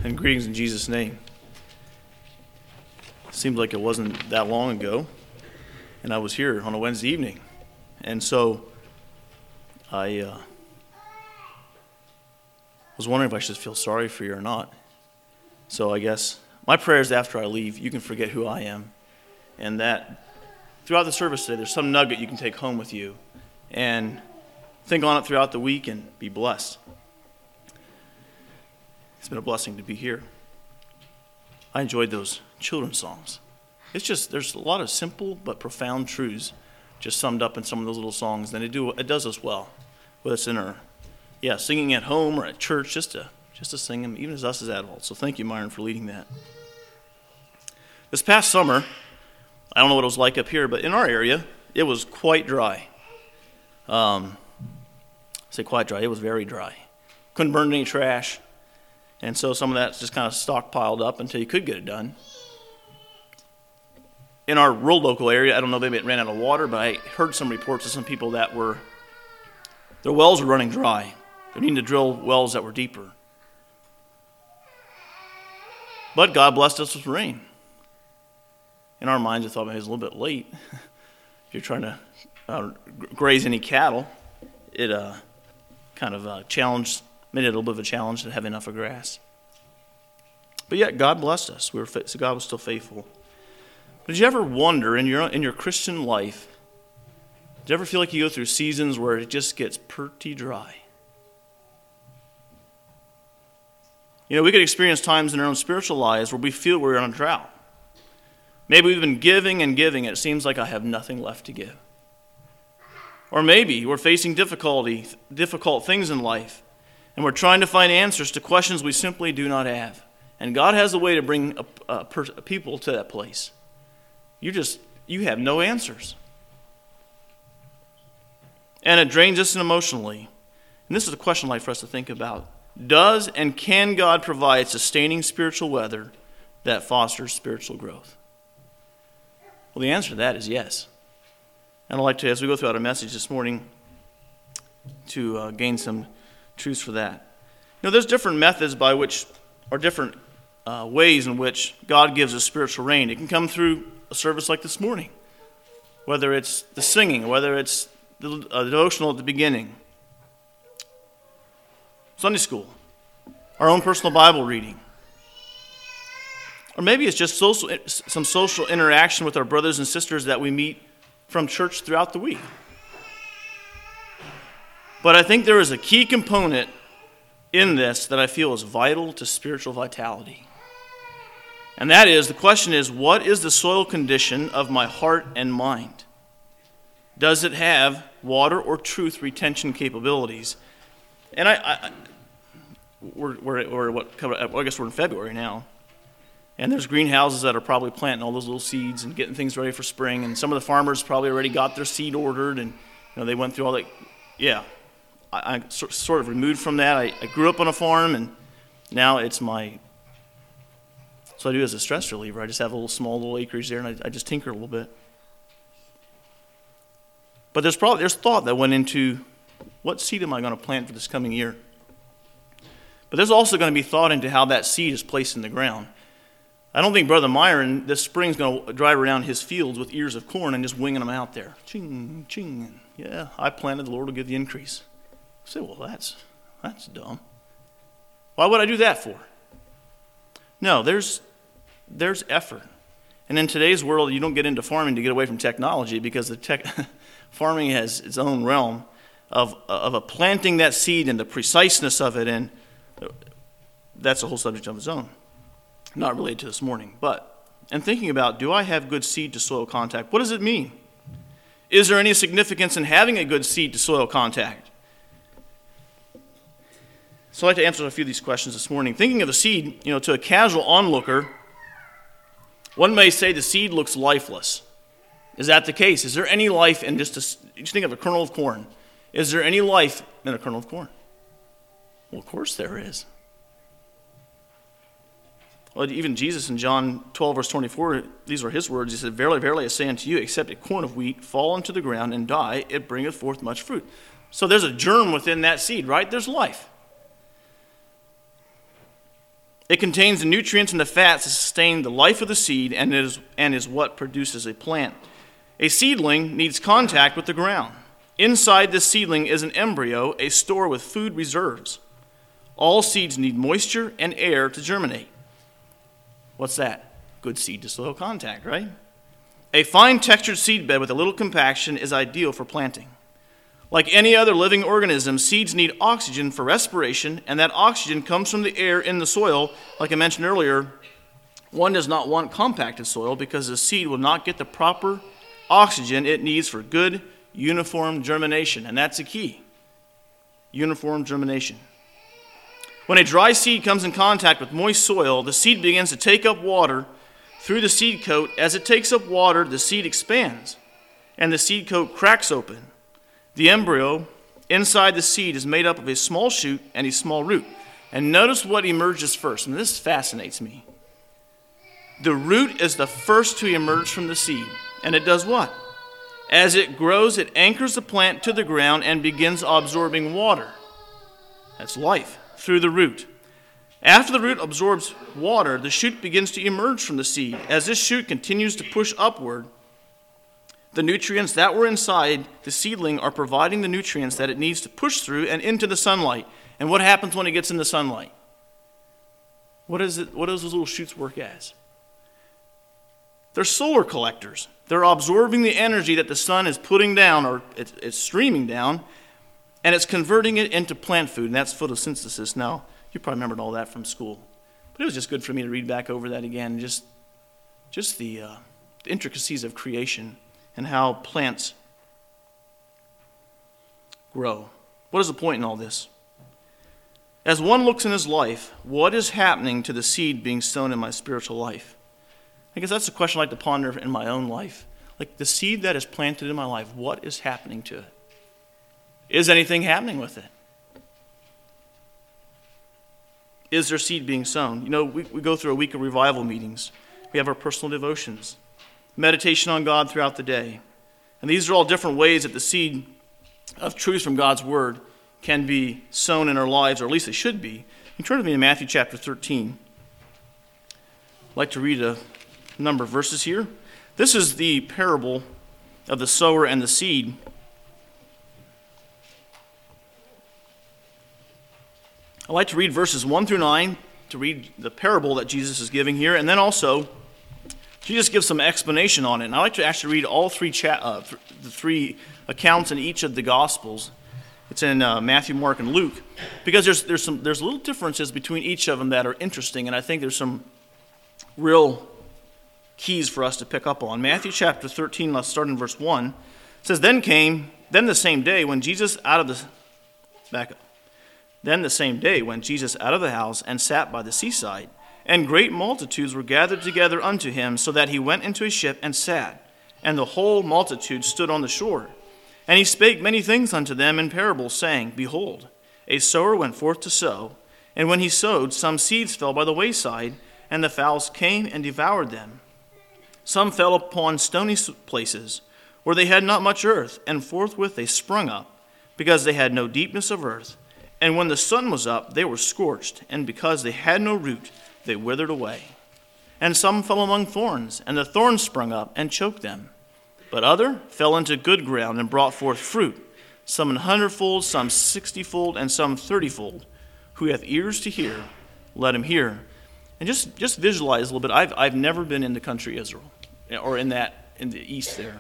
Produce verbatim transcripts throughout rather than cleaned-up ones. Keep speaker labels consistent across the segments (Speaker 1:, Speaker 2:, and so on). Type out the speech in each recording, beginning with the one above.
Speaker 1: and greetings in Jesus' name. Seems like it wasn't that long ago, and I was here on a Wednesday evening. And so I uh, was wondering if I should feel sorry for you or not. So I guess my prayer is after I leave, you can forget who I am, and that throughout the service today, there's some nugget you can take home with you and think on it throughout the week and be blessed. It's been a blessing to be here. I enjoyed those children's songs. It's just, there's a lot of simple but profound truths just summed up in some of those little songs, and it do it does us well, whether it's in our, yeah, singing at home or at church, just to just to sing them, even as us as adults. So thank you, Myron, for leading that. This past summer, I don't know what it was like up here, but in our area, it was quite dry. Um, I say quite dry, it was very dry. Couldn't burn any trash. And so some of that just kind of stockpiled up until you could get it done. In our rural local area, I don't know, maybe it ran out of water, but I heard some reports of some people that were, their wells were running dry. They needed to drill wells that were deeper. But God blessed us with rain. In our minds, I thought maybe it was a little bit late. If you're trying to uh, graze any cattle, it uh, kind of uh, challenged, made it a little bit of a challenge to have enough of grass. But yet, God blessed us. We were so God was still faithful. But did you ever wonder in your in your Christian life, did you ever feel like you go through seasons where it just gets pretty dry? You know, we could experience times in our own spiritual lives where we feel we're on a drought. Maybe we've been giving and giving, and it seems like I have nothing left to give. Or maybe we're facing difficulty, difficult things in life, and we're trying to find answers to questions we simply do not have. And God has a way to bring a, a, a people to that place. You just, you have no answers. And it drains us emotionally. And this is a question I'd like for us to think about. Does and can God provide sustaining spiritual weather that fosters spiritual growth? Well, the answer to that is yes. And I'd like to, as we go throughout our message this morning, to uh, gain some truths for that. You know, there's different methods by which, or different uh, ways in which God gives us spiritual rain. It can come through a service like this morning, whether it's the singing, whether it's the uh, devotional at the beginning, Sunday school, our own personal Bible reading, or maybe it's just social, some social interaction with our brothers and sisters that we meet from church throughout the week. But I think there is a key component in this that I feel is vital to spiritual vitality. And that is, the question is, what is the soil condition of my heart and mind? Does it have water or truth retention capabilities? And I, I we're, we're, we're what, I guess we're in February now. And there's greenhouses that are probably planting all those little seeds and getting things ready for spring. And some of the farmers probably already got their seed ordered, and you know they went through all that. Yeah, I, I sort of removed from that. I, I grew up on a farm, and now it's my. So I do as a stress reliever. I just have a little small little acreage there, and I, I just tinker a little bit. But there's probably there's thought that went into what seed am I going to plant for this coming year. But there's also going to be thought into how that seed is placed in the ground. I don't think Brother Myron this spring is going to drive around his fields with ears of corn and just winging them out there. Ching, ching. Yeah, I planted, the Lord will give the increase. I say, well, that's that's dumb. Why would I do that for? No, there's there's effort. And in today's world, you don't get into farming to get away from technology, because the tech, farming has its own realm of of a planting that seed and the preciseness of it, and that's a whole subject of its own. Not related to this morning, but, and thinking about, do I have good seed to soil contact? What does it mean? Is there any significance in having a good seed to soil contact? So I'd like to answer a few of these questions this morning. Thinking of the seed, you know, to a casual onlooker, one may say the seed looks lifeless. Is that the case? Is there any life in just a, you think of a kernel of corn. Is there any life in a kernel of corn? Well, of course there is. Well, even Jesus in John twelve, verse twenty-four, these were his words. He said, verily, verily, I say unto you, except a corn of wheat fall into the ground and die, it bringeth forth much fruit. So there's a germ within that seed, right? There's life. It contains the nutrients and the fats that sustain the life of the seed and is, and is what produces a plant. A seedling needs contact with the ground. Inside this seedling is an embryo, a store with food reserves. All seeds need moisture and air to germinate. What's that? Good seed to soil contact, right? A fine textured seed bed with a little compaction is ideal for planting. Like any other living organism, seeds need oxygen for respiration, and that oxygen comes from the air in the soil. Like I mentioned earlier, one does not want compacted soil because the seed will not get the proper oxygen it needs for good, uniform germination, and that's the key. Uniform germination. When a dry seed comes in contact with moist soil, the seed begins to take up water through the seed coat. As it takes up water, the seed expands, and the seed coat cracks open. The embryo inside the seed is made up of a small shoot and a small root. And notice what emerges first, and this fascinates me. The root is the first to emerge from the seed, and it does what? As it grows, it anchors the plant to the ground and begins absorbing water. That's life, through the root. After the root absorbs water, the shoot begins to emerge from the seed. As this shoot continues to push upward, the nutrients that were inside the seedling are providing the nutrients that it needs to push through and into the sunlight. And what happens when it gets in the sunlight? What is it? What does those little shoots work as? They're solar collectors. They're absorbing the energy that the sun is putting down, or it's, it's streaming down, and it's converting it into plant food, and that's photosynthesis. Now, you probably remembered all that from school. But it was just good for me to read back over that again, just, just the, uh, the intricacies of creation and how plants grow. What is the point in all this? As one looks in his life, what is happening to the seed being sown in my spiritual life? I guess that's a question I like to ponder in my own life. Like the seed that is planted in my life, what is happening to it? Is anything happening with it? Is there seed being sown? You know, we, we go through a week of revival meetings. We have our personal devotions, meditation on God throughout the day. And these are all different ways that the seed of truth from God's word can be sown in our lives, or at least they should be. You turn with me to Matthew chapter thirteen. I'd like to read a number of verses here. This is the parable of the sower and the seed. I'd like to read verses one through nine to read the parable that Jesus is giving here, and then also Jesus gives some explanation on it. And I'd like to actually read all three cha- uh, th- the three accounts in each of the Gospels. It's in uh, Matthew, Mark, and Luke, because there's there's some there's little differences between each of them that are interesting, and I think there's some real keys for us to pick up on. Matthew chapter thirteen, let's start in verse one. It says, Then came, then the same day when Jesus out of the, back up. Then the same day when Jesus out of the house and sat by the seaside, and great multitudes were gathered together unto him, so that he went into a ship and sat, and the whole multitude stood on the shore. And he spake many things unto them in parables, saying, Behold, a sower went forth to sow, and when he sowed, some seeds fell by the wayside, and the fowls came and devoured them. Some fell upon stony places, where they had not much earth, and forthwith they sprung up, because they had no deepness of earth. And when the sun was up, they were scorched, and because they had no root, they withered away. And some fell among thorns, and the thorns sprung up and choked them. But other fell into good ground and brought forth fruit, some an hundredfold, some sixtyfold, and some thirtyfold. Who hath ears to hear, let him hear. And just, just visualize a little bit. I've I've never been in the country Israel, or in that in the east there.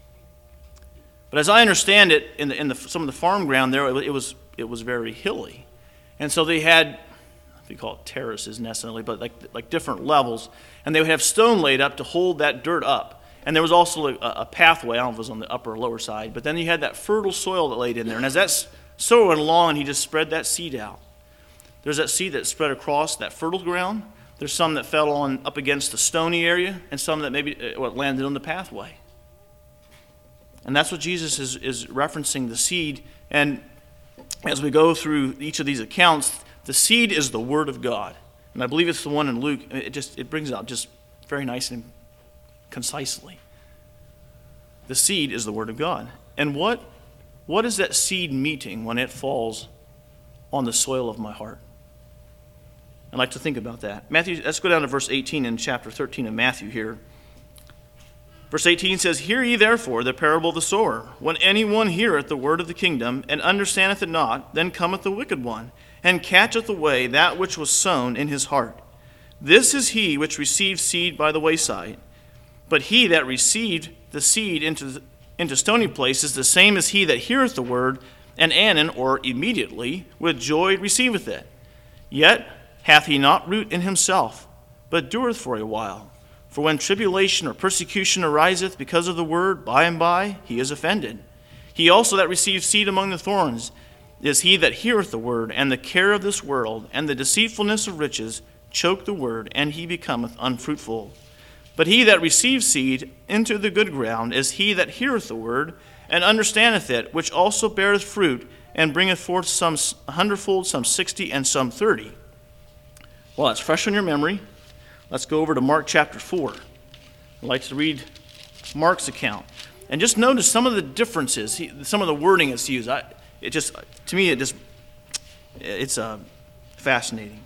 Speaker 1: But as I understand it, in the, in the, some of the farm ground there, it was it was very hilly, and so they had, we call it terraces necessarily, but like like different levels, and they would have stone laid up to hold that dirt up. And there was also a, a pathway. I don't know if it was on the upper or lower side, but then you had that fertile soil that laid in there. And as that sower went along, he just spread that seed out. There's that seed that spread across that fertile ground. There's some that fell on up against the stony area, and some that maybe uh, landed on the pathway. And that's what Jesus is, is referencing, the seed. And as we go through each of these accounts, the seed is the word of God. And I believe it's the one in Luke. It just it brings it out just very nice and concisely. The seed is the word of God. And what what is that seed meeting when it falls on the soil of my heart? I'd like to think about that. Matthew, let's go down to verse eighteen in chapter thirteen of Matthew here. Verse eighteen says, Hear ye therefore the parable of the sower. When any one heareth the word of the kingdom, and understandeth it not, then cometh the wicked one, and catcheth away that which was sown in his heart. This is he which received seed by the wayside. But he that received the seed into, into stony places, the same as he that heareth the word, and anon, or immediately, with joy receiveth it. Yet hath he not root in himself, but dureth for a while. For when tribulation or persecution ariseth because of the word, by and by he is offended. He also that received seed among the thorns is he that heareth the word, and the care of this world, and the deceitfulness of riches, choke the word, and he becometh unfruitful. But he that receives seed into the good ground is he that heareth the word, and understandeth it, which also beareth fruit, and bringeth forth some a hundredfold, some sixty, and some thirty. Well, that's fresh on your memory. Let's go over to Mark chapter four. I'd like to read Mark's account. And just notice some of the differences, he, some of the wording that's used. I, it just, to me, it just, it's uh, fascinating.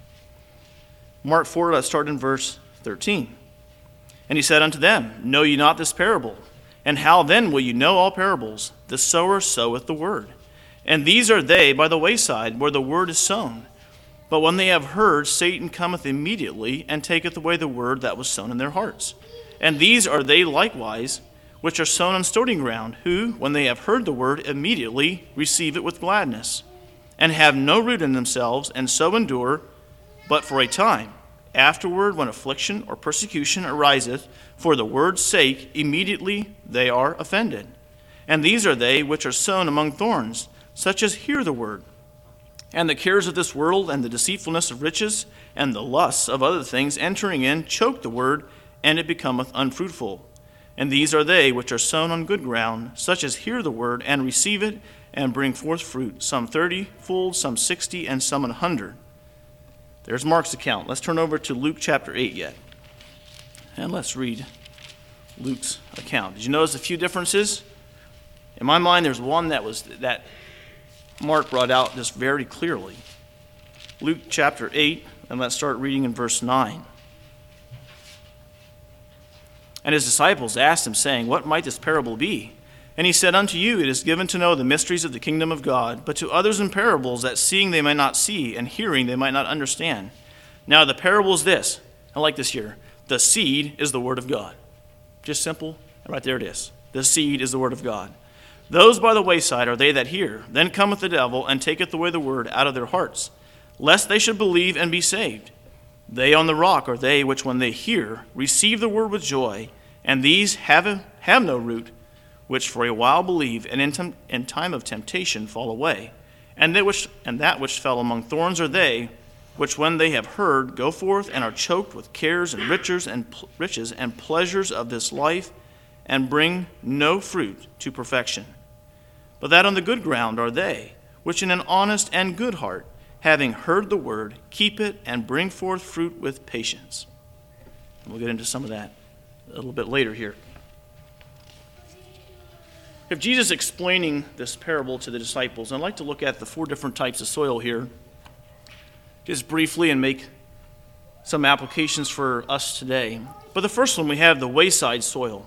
Speaker 1: Mark four, let's start in verse thirteen. And he said unto them, Know ye not this parable? And how then will you know all parables? The sower soweth the word. And these are they by the wayside, where the word is sown. But when they have heard, Satan cometh immediately, and taketh away the word that was sown in their hearts. And these are they likewise, which are sown on stony ground, who, when they have heard the word, immediately receive it with gladness, and have no root in themselves, and so endure but for a time. Afterward, when affliction or persecution ariseth for the word's sake, immediately they are offended. And these are they which are sown among thorns, such as hear the word, and the cares of this world, and the deceitfulness of riches, and the lusts of other things entering in, choke the word, and it becometh unfruitful. And these are they which are sown on good ground, such as hear the word, and receive it, and bring forth fruit, some thirty-fold, some sixty, and some an hundred. There's Mark's account. Let's turn over to Luke chapter eight yet. And let's read Luke's account. Did you notice a few differences? In my mind, there's one that was that Mark brought out just very clearly. Luke chapter eight, and let's start reading in verse nine. And his disciples asked him, saying, What might this parable be? And he said, Unto you it is given to know the mysteries of the kingdom of God, but to others in parables, that seeing they might not see, and hearing they might not understand. Now the parable is this. I like this here. The seed is the word of God. Just simple. Right there it is. The seed is the word of God. Those by the wayside are they that hear. Then cometh the devil, and taketh away the word out of their hearts, lest they should believe and be saved. They on the rock are they which, when they hear, receive the word with joy, and these have, have no root, which for a while believe, and in, tem- in time of temptation fall away. And, they which, and that which fell among thorns are they, which when they have heard, go forth and are choked with cares and riches and, pl- riches and pleasures of this life, and bring no fruit to perfection. But that on the good ground are they, which in an honest and good heart, having heard the word, keep it, and bring forth fruit with patience. And we'll get into some of that a little bit later here. If Jesus explaining this parable to the disciples, I'd like to look at the four different types of soil here, just briefly, and make some applications for us today. But the first one, we have the wayside soil.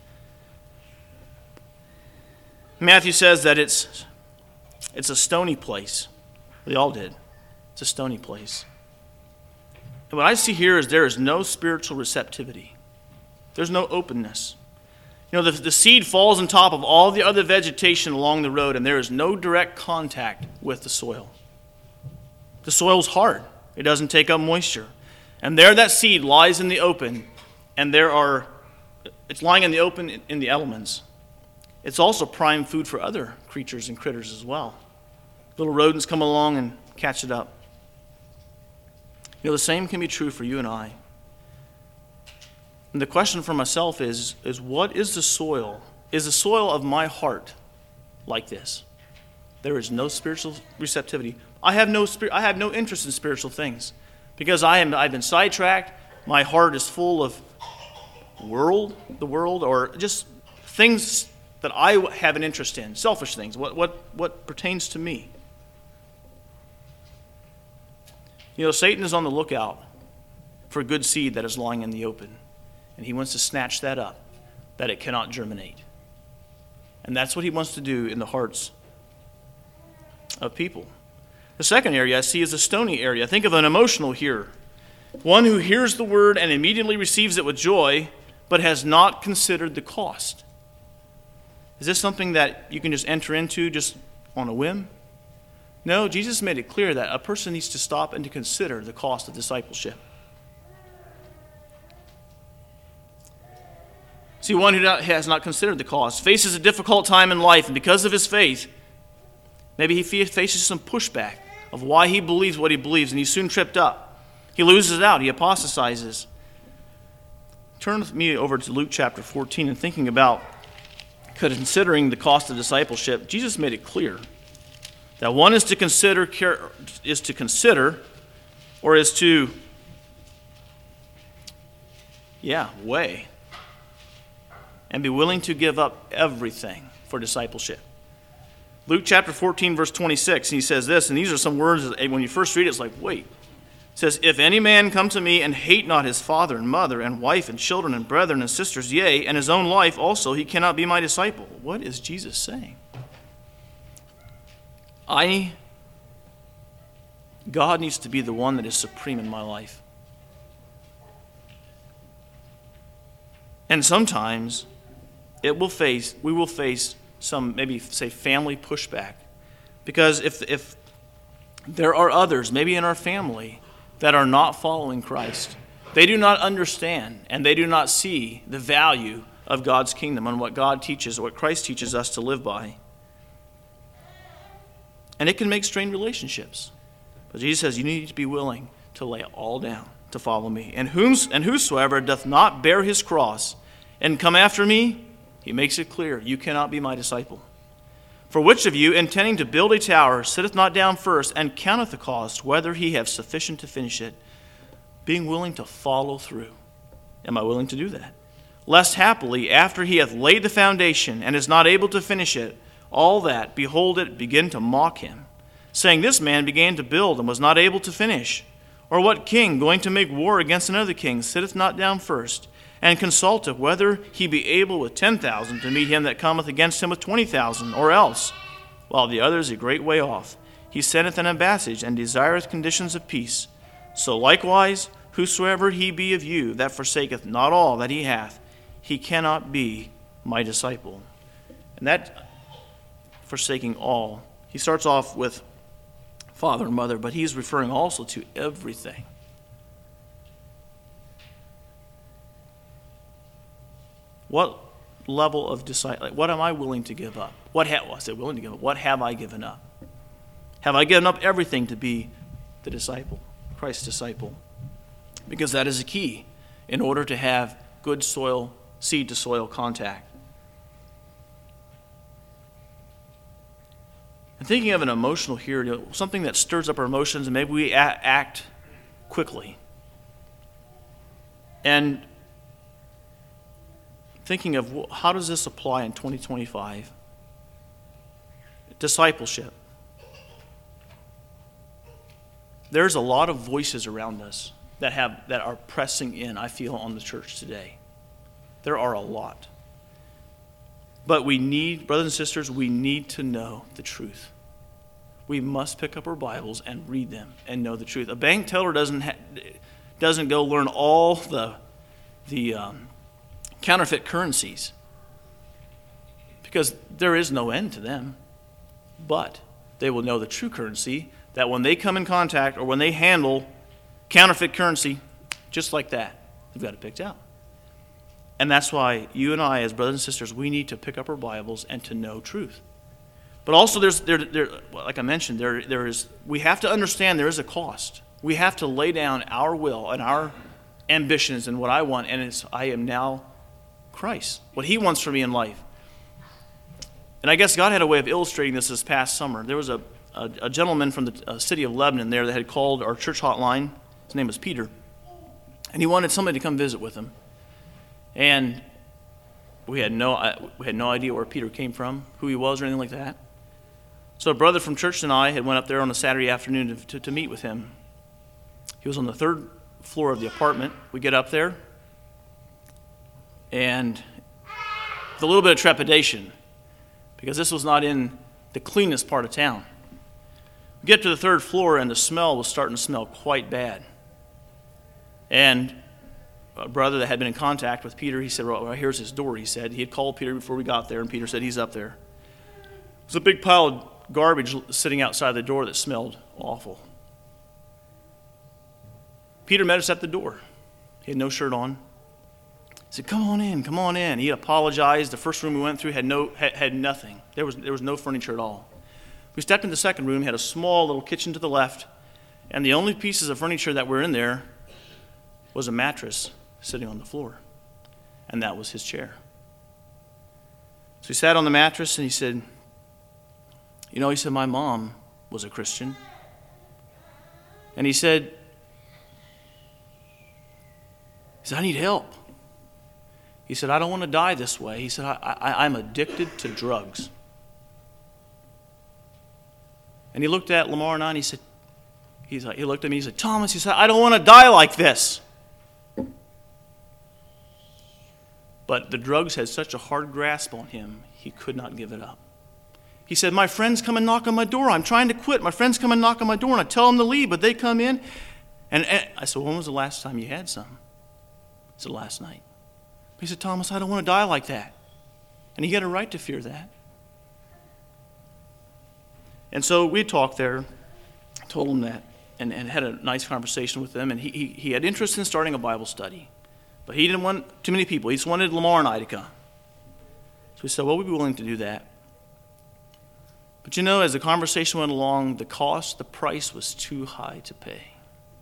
Speaker 1: Matthew says that it's it's a stony place. They all did. It's a stony place. And what I see here is there is no spiritual receptivity. There's no openness. You know, the, the seed falls on top of all the other vegetation along the road, and there is no direct contact with the soil. The soil's hard. It doesn't take up moisture. And there that seed lies in the open, and there are, it's lying in the open in, in the elements. It's also prime food for other creatures and critters as well. Little rodents come along and catch it up. You know, the same can be true for you and I. And the question for myself is, is what is the soil? Is the soil of my heart like this? There is no spiritual receptivity. I have no spirit, I have no interest in spiritual things because I am I've been sidetracked. My heart is full of world, the world, or just things that I have an interest in, selfish things, what what what pertains to me. You know, Satan is on the lookout for good seed that is lying in the open. And he wants to snatch that up, that it cannot germinate. And that's what he wants to do in the hearts of people. The second area I see is a stony area. Think of an emotional hearer. One who hears the word and immediately receives it with joy, but has not considered the cost. Is this something that you can just enter into just on a whim? No, Jesus made it clear that a person needs to stop and to consider the cost of discipleship. See, one who has not considered the cost faces a difficult time in life, and because of his faith, maybe he faces some pushback of why he believes what he believes, and he's soon tripped up. He loses out. He apostatizes. Turn with me over to Luke chapter fourteen and thinking about considering the cost of discipleship. Jesus made it clear that one is to consider, is to consider, or is to, yeah, weigh, and be willing to give up everything for discipleship. Luke chapter fourteen, verse twenty-six, and he says this, and these are some words that when you first read it, it's like, wait. It says, if any man come to me and hate not his father and mother and wife and children and brethren and sisters, yea, and his own life also, he cannot be my disciple. What is Jesus saying? I, God needs to be the one that is supreme in my life. And sometimes it will face, we will face some, maybe say family pushback. Because if if there are others, maybe in our family, that are not following Christ, they do not understand and they do not see the value of God's kingdom and what God teaches, what Christ teaches us to live by. And it can make strained relationships. But Jesus says you need to be willing to lay it all down to follow me. And, whom's, and whosoever doth not bear his cross and come after me, he makes it clear, you cannot be my disciple. For which of you, intending to build a tower, sitteth not down first and counteth the cost, whether he have sufficient to finish it, being willing to follow through? Am I willing to do that? Lest happily, after he hath laid the foundation and is not able to finish it, all that behold it begin to mock him, saying, this man began to build and was not able to finish. Or what king, going to make war against another king, sitteth not down first, and consulteth whether he be able with ten thousand to meet him that cometh against him with twenty thousand, or else, while the other is a great way off, he sendeth an ambassage, and desireth conditions of peace. So likewise, whosoever he be of you that forsaketh not all that he hath, he cannot be my disciple. And that forsaking all, he starts off with father and mother, but he's referring also to everything. What level of disciple, like what am I willing to give up? What have, well, I said willing to give up. What have I given up? Have I given up everything to be the disciple, Christ's disciple? Because that is a key in order to have good soil, seed to soil contact. And thinking of an emotional here, something that stirs up our emotions, and maybe we act quickly. And thinking of how does this apply in twenty twenty-five? Discipleship. There's a lot of voices around us that have that are pressing in, I feel, on the church today. There are a lot. But we need, brothers and sisters, we need to know the truth. We must pick up our Bibles and read them and know the truth. A bank teller doesn't ha- doesn't go learn all the the um, counterfeit currencies, because there is no end to them. But they will know the true currency, that when they come in contact or when they handle counterfeit currency, just like that, they've got it picked out. And that's why you and I, as brothers and sisters, we need to pick up our Bibles and to know truth. But also, there's there, there like I mentioned, there there is we have to understand there is a cost. We have to lay down our will and our ambitions and what I want, and it's I am now Christ, what he wants for me in life. And I guess God had a way of illustrating this this past summer. There was a, a, a gentleman from the uh, city of Lebanon there that had called our church hotline. His name was Peter. And he wanted somebody to come visit with him. And we had no we had no idea where Peter came from, who he was, or anything like that. So a brother from church and I had went up there on a Saturday afternoon to, to, to meet with him. He was on the third floor of the apartment. We get up there, and with a little bit of trepidation, because this was not in the cleanest part of town. We get to the third floor, and the smell was starting to smell quite bad. And a brother that had been in contact with Peter, he said, well, here's his door, he said. He had called Peter before we got there, and Peter said, he's up there. There's a big pile of garbage sitting outside the door that smelled awful. Peter met us at the door. He had no shirt on. He said, come on in, come on in. He apologized. The first room we went through had no had, had nothing. There was, there was no furniture at all. We stepped in the second room, had a small little kitchen to the left, and the only pieces of furniture that were in there was a mattress sitting on the floor, and that was his chair. So he sat on the mattress, and he said, you know, he said, my mom was a Christian. And he said, he said, I need help. He said, I don't want to die this way. He said, I, I, I'm addicted to drugs. And he looked at Lamar and I, and he said, he's like, he looked at me, he said, Thomas, he said, I don't want to die like this. But the drugs had such a hard grasp on him, he could not give it up. He said, my friends come and knock on my door. I'm trying to quit. My friends come and knock on my door, and I tell them to leave, but they come in. And, and I said, when was the last time you had some? He said, last night. He said, Thomas, I don't want to die like that. And he had a right to fear that. And so we talked there, told him that, and, and had a nice conversation with them. And he, he, he had interest in starting a Bible study. But he didn't want too many people. He just wanted Lamar and I to come. So we said, well, we'd be willing to do that. But you know, as the conversation went along, the cost, the price was too high to pay.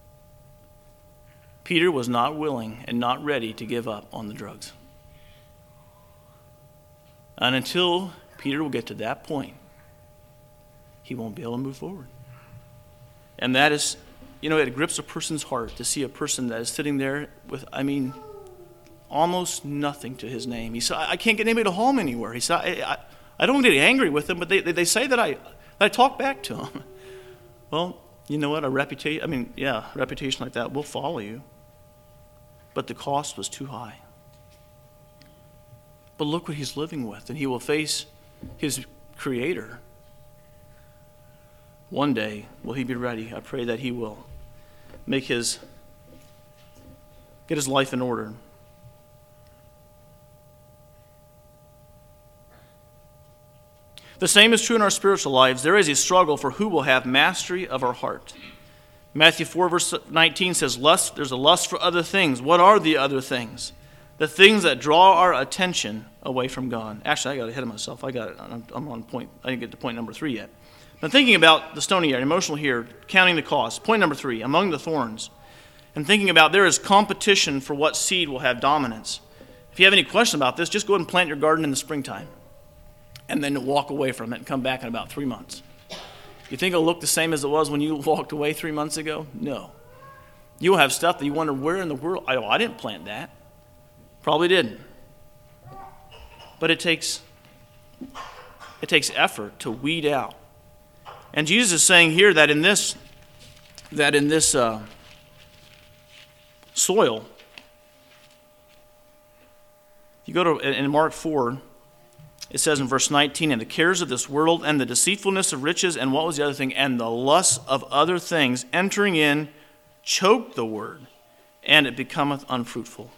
Speaker 1: Peter was not willing and not ready to give up on the drugs. And until Peter will get to that point, he won't be able to move forward. And that is, you know, it grips a person's heart to see a person that is sitting there with, I mean, almost nothing to his name. He said, I can't get anybody to haul him anywhere. He said, I, I, I don't get angry with them, but they, they, they say that I, that I talk back to them. Well, you know what? A reputation, I mean, yeah, a reputation like that will follow you. But the cost was too high. But look what he's living with, and he will face his Creator. One day, will he be ready? I pray that he will make his, get his life in order. The same is true in our spiritual lives. There is a struggle for who will have mastery of our heart. Matthew four, verse nineteen says, lust, there's a lust for other things. What are the other things? The things that draw our attention away from God. Actually, I got ahead of myself. I got it. I'm on point. I didn't get to point number three yet. I'm thinking about the stony area, emotional here, counting the cost. Point number three, among the thorns. And thinking about there is competition for what seed will have dominance. If you have any question about this, just go ahead and plant your garden in the springtime. And then walk away from it and come back in about three months. You think it'll look the same as it was when you walked away three months ago? No. You'll have stuff that you wonder, where in the world? I, oh, I didn't plant that. Probably didn't. But it takes, it takes effort to weed out. And Jesus is saying here that in this, that in this uh, soil, you go to in Mark four, it says in verse nineteen, and the cares of this world and the deceitfulness of riches, and what was the other thing? And the lust of other things entering in, choke the word, and it becometh unfruitful.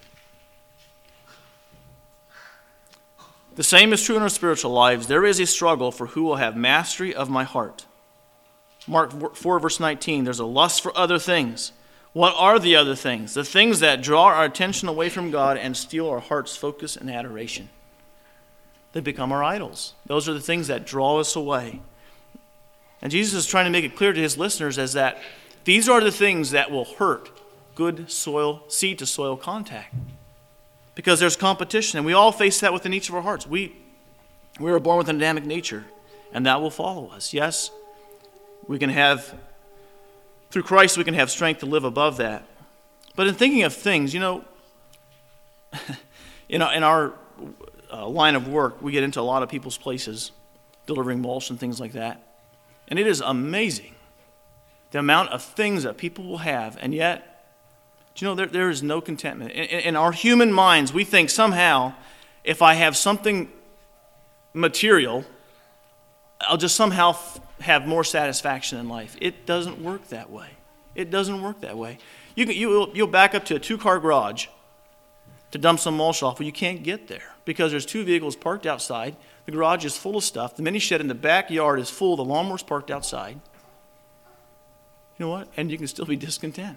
Speaker 1: The same is true in our spiritual lives. There is a struggle for who will have mastery of my heart. Mark four, verse nineteen, there's a lust for other things. What are the other things? The things that draw our attention away from God and steal our heart's focus and adoration. They become our idols. Those are the things that draw us away. And Jesus is trying to make it clear to his listeners as that these are the things that will hurt good soil, seed to soil contact. Because there's competition, and we all face that within each of our hearts. We, we were born with an Adamic nature, and that will follow us. Yes, we can have, through Christ, we can have strength to live above that. But in thinking of things, you know, in our, in our uh, line of work, we get into a lot of people's places, delivering mulch and things like that. And it is amazing the amount of things that people will have, and yet, do you know, there, there is no contentment. In, in our human minds, we think somehow, if I have something material, I'll just somehow f- have more satisfaction in life. It doesn't work that way. It doesn't work that way. You can, you, you'll back up to a two-car garage to dump some mulch off, but you can't get there because there's two vehicles parked outside. The garage is full of stuff. The mini shed in the backyard is full. The lawnmower's parked outside. You know what? And you can still be discontent.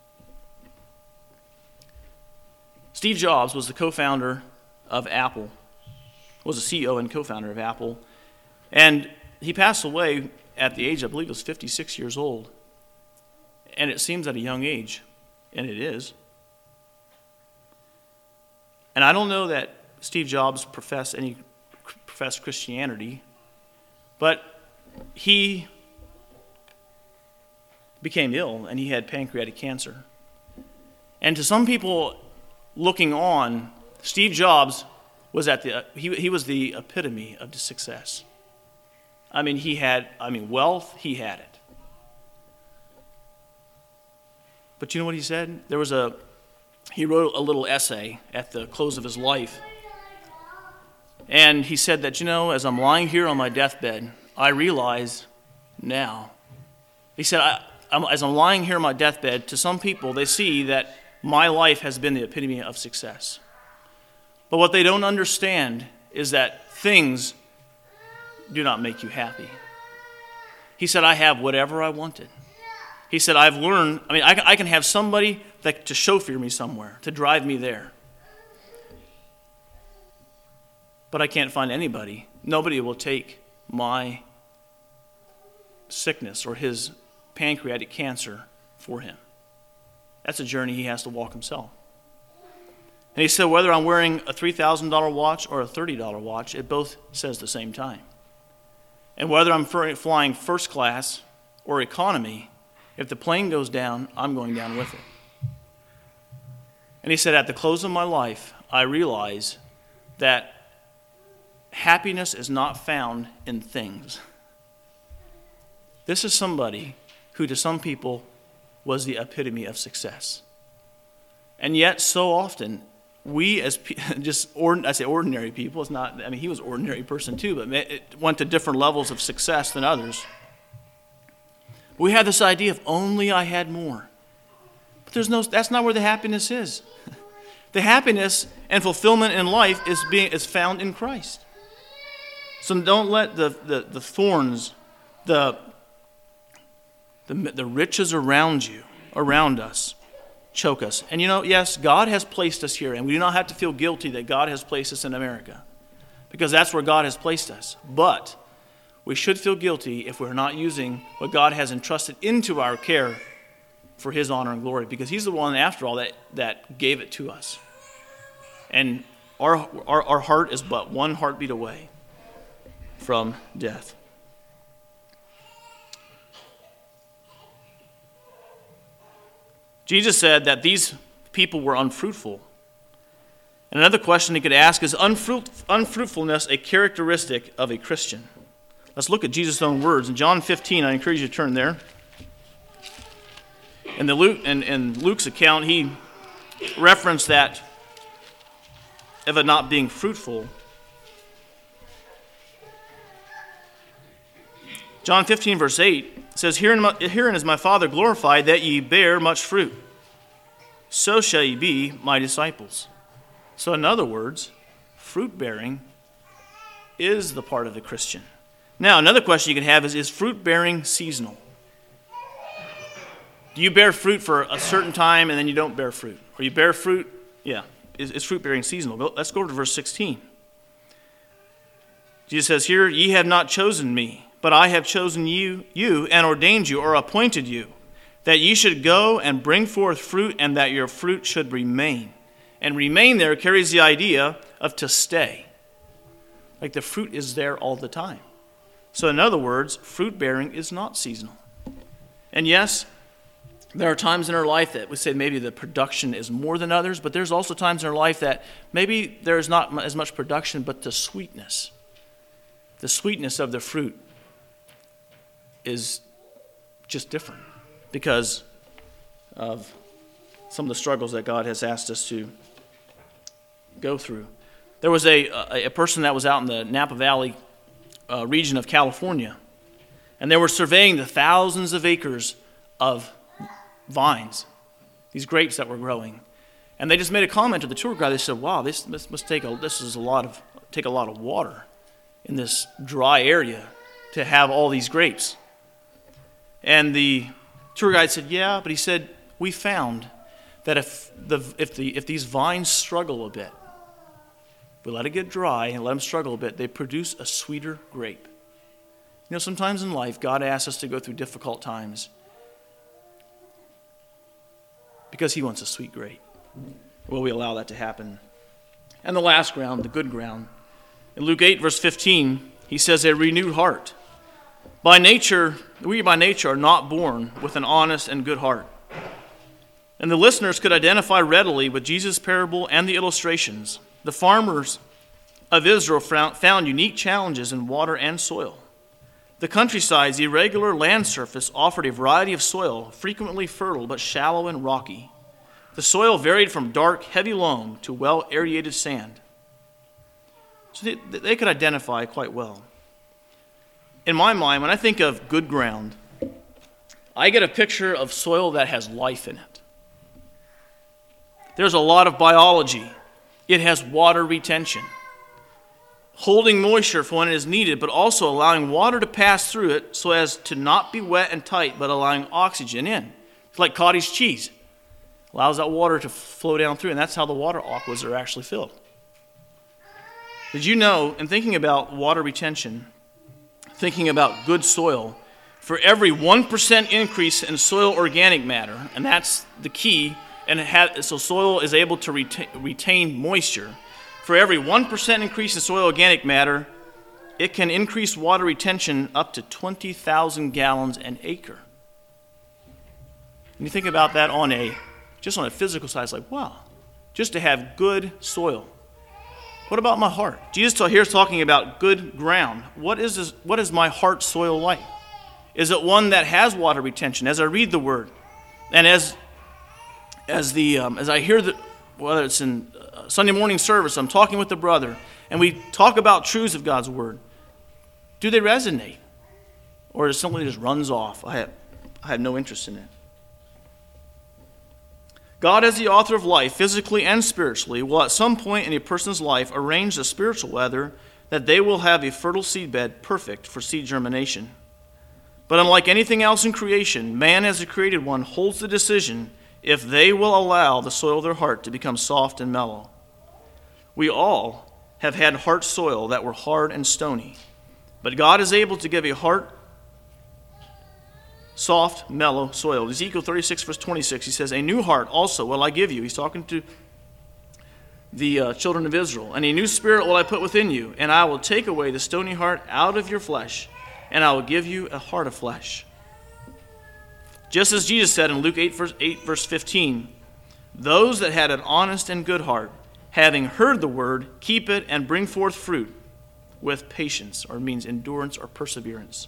Speaker 1: Steve Jobs was the co-founder of Apple, was the C E O and co-founder of Apple, and he passed away at the age, I believe it was fifty-six years old. And it seems at a young age, and it is. And I don't know that Steve Jobs professed any professed Christianity, but he became ill and he had pancreatic cancer. And to some people looking on, Steve Jobs was at the he he was the epitome of success. I mean, he had I mean wealth, he had it. But you know what he said? There was a he wrote a little essay at the close of his life. And he said that, you know, as I'm lying here on my deathbed, I realize now. He said, I, I'm, as I'm lying here on my deathbed, to some people, they see that my life has been the epitome of success. But what they don't understand is that things do not make you happy. He said, I have whatever I wanted. He said, I've learned, I mean, I, I can have somebody that to chauffeur me somewhere, to drive me there. But I can't find anybody. Nobody will take my sickness or his pancreatic cancer for him. That's a journey he has to walk himself. And he said, whether I'm wearing a three thousand dollars watch or a thirty dollars watch, it both says the same time. And whether I'm flying first class or economy, if the plane goes down, I'm going down with it. And he said, at the close of my life, I realize that happiness is not found in things. This is somebody who to some people was the epitome of success. And yet so often we as just ord- I say ordinary people, it's not I mean he was an ordinary person too, but it went to different levels of success than others. We have this idea of only I had more. But there's no that's not where the happiness is. The happiness and fulfillment in life is being is found in Christ. So don't let the, the, the thorns, the, the the riches around you, around us, choke us. And you know, yes, God has placed us here, and we do not have to feel guilty that God has placed us in America, because that's where God has placed us. But we should feel guilty if we're not using what God has entrusted into our care for his honor and glory, because he's the one, after all, that, that gave it to us. And our, our, our heart is but one heartbeat away from death. Jesus said that these people were unfruitful. And another question he could ask is, unfruit, unfruitfulness a characteristic of a Christian? Let's look at Jesus' own words. In John fifteen, I encourage you to turn there. In, the Luke, in, in Luke's account, he referenced that of it not being fruitful. John fifteen, verse eight says, Herein, Herein is my Father glorified, that ye bear much fruit. So shall ye be my disciples. So in other words, fruit-bearing is the part of the Christian. Now, another question you can have is, is fruit-bearing seasonal? Do you bear fruit for a certain time and then you don't bear fruit? Or you bear fruit, yeah, is, is fruit-bearing seasonal? Let's go to verse sixteen. Jesus says here, Ye have not chosen me, but I have chosen you, you and ordained you or appointed you, that ye should go and bring forth fruit, and that your fruit should remain. And remain there carries the idea of to stay. Like the fruit is there all the time. So in other words, fruit bearing is not seasonal. And yes, there are times in our life that we say maybe the production is more than others, but there's also times in our life that maybe there is not as much production, but the sweetness, the sweetness of the fruit is just different. because of some of the struggles that God has asked us to go through. There was a, a, a person that was out in the Napa Valley uh, region of California, and they were surveying the thousands of acres of vines, these grapes that were growing. And they just made a comment to the tour guide. They said, wow, this, this must take a, this is a lot of, take a lot of water in this dry area to have all these grapes. And the tour guide said, yeah, but he said, we found that if the if the if these vines struggle a bit, we let it get dry and let them struggle a bit, they produce a sweeter grape. You know, sometimes in life, God asks us to go through difficult times because he wants a sweet grape. Will we allow that to happen? And the last ground, the good ground. In Luke eight, verse fifteen, he says, a renewed heart. By nature, we by nature are not born with an honest and good heart. And the listeners could identify readily with Jesus' parable and the illustrations. The farmers of Israel found unique challenges in water and soil. The countryside's irregular land surface offered a variety of soil, frequently fertile but shallow and rocky. The soil varied from dark, heavy loam to well-aerated sand. So they, they could identify quite well. In my mind, when I think of good ground, I get a picture of soil that has life in it. There's a lot of biology. It has water retention, holding moisture for when it is needed, but also allowing water to pass through it so as to not be wet and tight, but allowing oxygen in. It's like cottage cheese. Allows that water to flow down through, and that's how the water aquas are actually filled. Did you know, in thinking about water retention, thinking about good soil, for every one percent increase in soil organic matter, and that's the key, and it has, so soil is able to retain, retain moisture, for every one percent increase in soil organic matter, it can increase water retention up to twenty thousand gallons an acre. And you think about that on a, just on a physical side, it's like, wow, just to have good soil. What about my heart? Jesus here is talking about good ground. What is this, what is my heart soil like? Is it one that has water retention? As I read the word, and as as the um, as I hear the, whether it's in uh, Sunday morning service, I'm talking with the brother, and we talk about truths of God's word. Do they resonate, or is it something that just runs off? I have I have no interest in it. God, as the author of life, physically and spiritually, will at some point in a person's life arrange the spiritual weather that they will have a fertile seedbed perfect for seed germination. But unlike anything else in creation, man as a created one holds the decision if they will allow the soil of their heart to become soft and mellow. We all have had heart soil that were hard and stony, but God is able to give a heart soft, mellow soil. Ezekiel thirty-six, verse twenty-six, he says, a new heart also will I give you. He's talking to the uh, children of Israel. And a new spirit will I put within you, and I will take away the stony heart out of your flesh, and I will give you a heart of flesh. Just as Jesus said in Luke eight, verse, eight, verse fifteen, those that had an honest and good heart, having heard the word, keep it and bring forth fruit with patience, or means endurance or perseverance.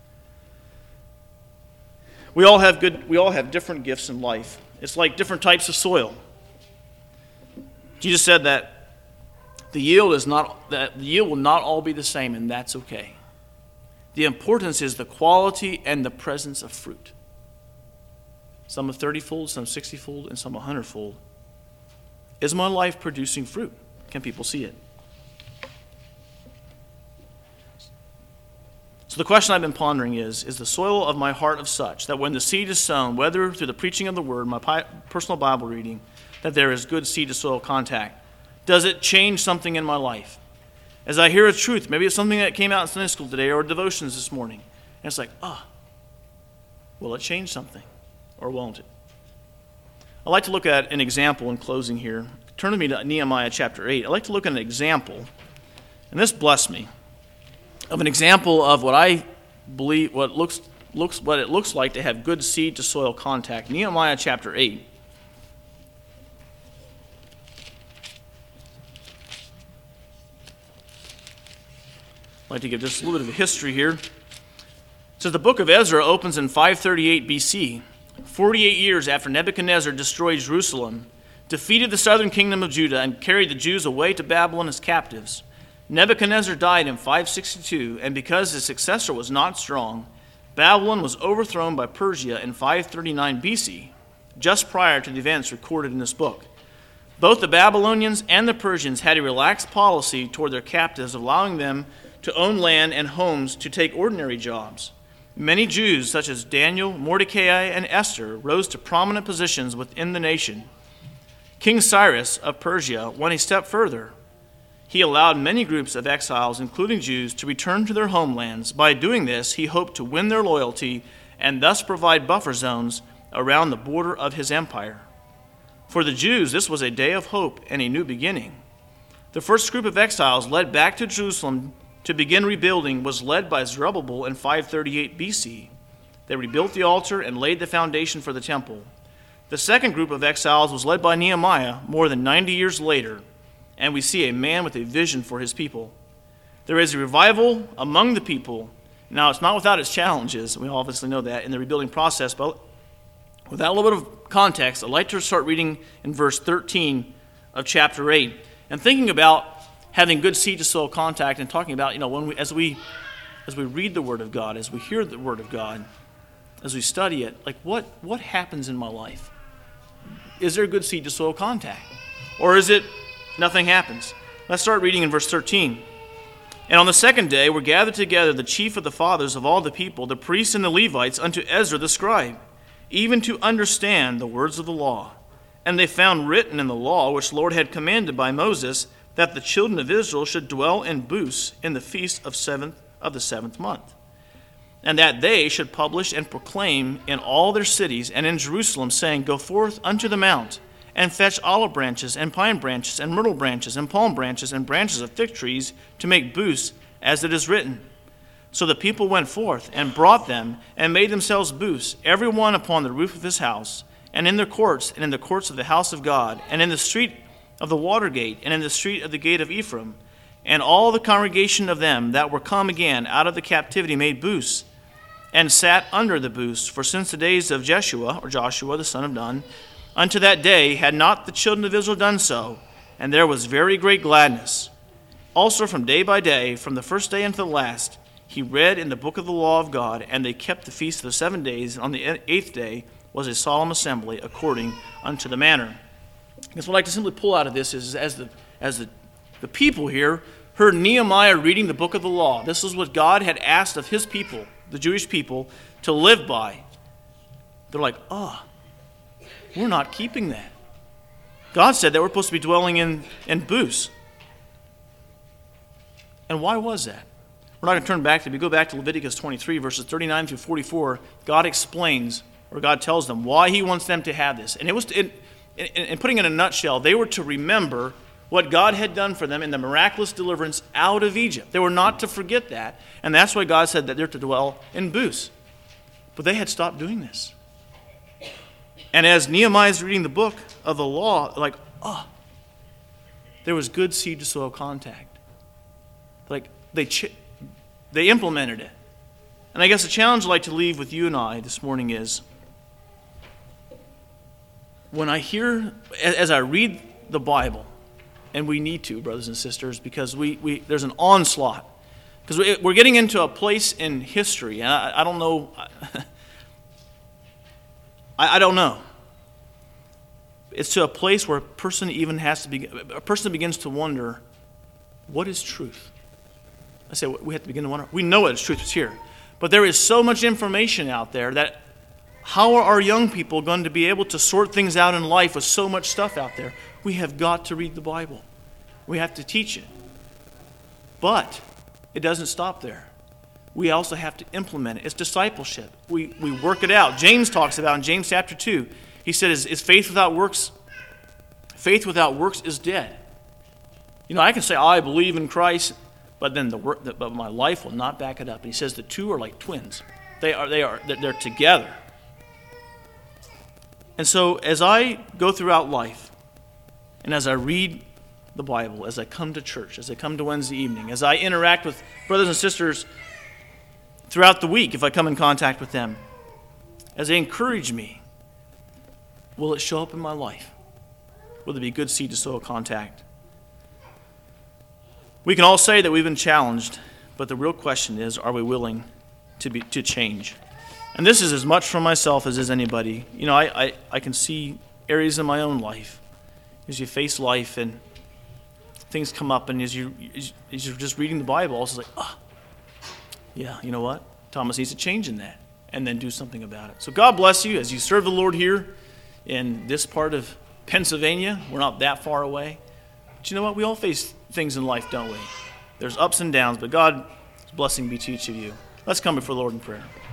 Speaker 1: We all have good. We all have different gifts in life. It's like different types of soil. Jesus said that the yield is not that the yield will not all be the same, and that's okay. The importance is the quality and the presence of fruit. Some a thirty-fold, some sixty-fold, and some a hundred-fold. Is my life producing fruit? Can people see it? So the question I've been pondering is, is the soil of my heart of such that when the seed is sown, whether through the preaching of the word, my personal Bible reading, that there is good seed to soil contact? Does it change something in my life? As I hear a truth, maybe it's something that came out in Sunday school today or devotions this morning, and it's like, ah, will it change something or won't it? I'd like to look at an example in closing here. Turn with me to Nehemiah chapter eight. I'd like to look at an example, and this blessed me, of an example of what I believe, what looks looks what it looks like to have good seed to soil contact. Nehemiah chapter eight. I'd like to give just a little bit of a history here. It says the book of Ezra opens in five thirty-eight B C, forty-eight years after Nebuchadnezzar destroyed Jerusalem, defeated the southern kingdom of Judah, and carried the Jews away to Babylon as captives. Nebuchadnezzar died in five sixty-two, and because his successor was not strong, Babylon was overthrown by Persia in five thirty-nine B C, just prior to the events recorded in this book. Both the Babylonians and the Persians had a relaxed policy toward their captives, allowing them to own land and homes to take ordinary jobs. Many Jews, such as Daniel, Mordecai, and Esther, rose to prominent positions within the nation. King Cyrus of Persia went a step further. He allowed many groups of exiles, including Jews, to return to their homelands. By doing this, he hoped to win their loyalty and thus provide buffer zones around the border of his empire. For the Jews, this was a day of hope and a new beginning. The first group of exiles led back to Jerusalem to begin rebuilding was led by Zerubbabel in five thirty-eight B C. They rebuilt the altar and laid the foundation for the temple. The second group of exiles was led by Nehemiah more than ninety years later, and we see a man with a vision for his people. There is a revival among the people. Now, it's not without its challenges. We obviously know that in the rebuilding process, but with that little bit of context, I'd like to start reading in verse thirteen of chapter eight and thinking about having good seed to soil contact and talking about, you know, when we as we as we read the Word of God, as we hear the Word of God, as we study it, like what what happens in my life? Is there good seed to soil contact? Or is it nothing happens? Let's start reading in verse thirteen. And on the second day were gathered together the chief of the fathers of all the people, the priests and the Levites, unto Ezra the scribe, even to understand the words of the law. And they found written in the law, which the Lord had commanded by Moses, that the children of Israel should dwell in booths in the feast of seventh of the seventh month, and that they should publish and proclaim in all their cities and in Jerusalem, saying, Go forth unto the mount, and fetch olive branches, and pine branches, and myrtle branches, and palm branches, and branches of fig trees, to make booths, as it is written. So the people went forth, and brought them, and made themselves booths, every one upon the roof of his house, and in their courts, and in the courts of the house of God, and in the street of the water gate, and in the street of the gate of Ephraim. And all the congregation of them that were come again out of the captivity made booths, and sat under the booths. For since the days of Jeshua, or Joshua the son of Nun, unto that day had not the children of Israel done so, and there was very great gladness. Also from day by day, from the first day unto the last, he read in the book of the law of God, and they kept the feast of the seven days, and on the eighth day was a solemn assembly according unto the manner. I guess what I'd like to simply pull out of this is as the as the, the people here heard Nehemiah reading the book of the law. This is what God had asked of his people, the Jewish people, to live by. They're like, oh, we're not keeping that. God said that we're supposed to be dwelling in, in booths. And why was that? We're not going to turn back to, we go back to Leviticus twenty-three, verses thirty-nine through forty-four. God explains, or God tells them why he wants them to have this. And it was, in, in, in putting it in a nutshell, they were to remember what God had done for them in the miraculous deliverance out of Egypt. They were not to forget that. And that's why God said that they're to dwell in booths. But they had stopped doing this. And as Nehemiah is reading the book of the law, like, oh, there was good seed to soil contact. Like, they ch- they implemented it. And I guess the challenge I'd like to leave with you and I this morning is, when I hear, as I read the Bible, and we need to, brothers and sisters, because we, we there's an onslaught. Because we, we're getting into a place in history, and I, I don't know... I, I don't know. It's to a place where a person even has to be, a person begins to wonder, what is truth? I say we have to begin to wonder. We know it's truth is here. But there is so much information out there that how are our young people going to be able to sort things out in life with so much stuff out there? We have got to read the Bible. We have to teach it. But it doesn't stop there. We also have to implement it. It's discipleship. We we work it out. James talks about in James chapter two, he said, is, is faith without works, faith without works is dead. You know, I can say, oh, I believe in Christ, but then the work, but my life will not back it up. And he says the two are like twins. They are, they are, they're together. And so as I go throughout life, and as I read the Bible, as I come to church, as I come to Wednesday evening, as I interact with brothers and sisters throughout the week, if I come in contact with them, as they encourage me, will it show up in my life? Will it be a good seed to soil contact? We can all say that we've been challenged, but the real question is, are we willing to be to change? And this is as much from myself as is anybody. You know, I, I, I can see areas in my own life as you face life and things come up, and as, you, as you're just reading the Bible, it's like, ah, oh, yeah, you know what? Thomas needs to change in that, and then do something about it. So God bless you as you serve the Lord here in this part of Pennsylvania. We're not that far away. But you know what? We all face things in life, don't we? There's ups and downs, but God's blessing be to each of you. Let's come before the Lord in prayer.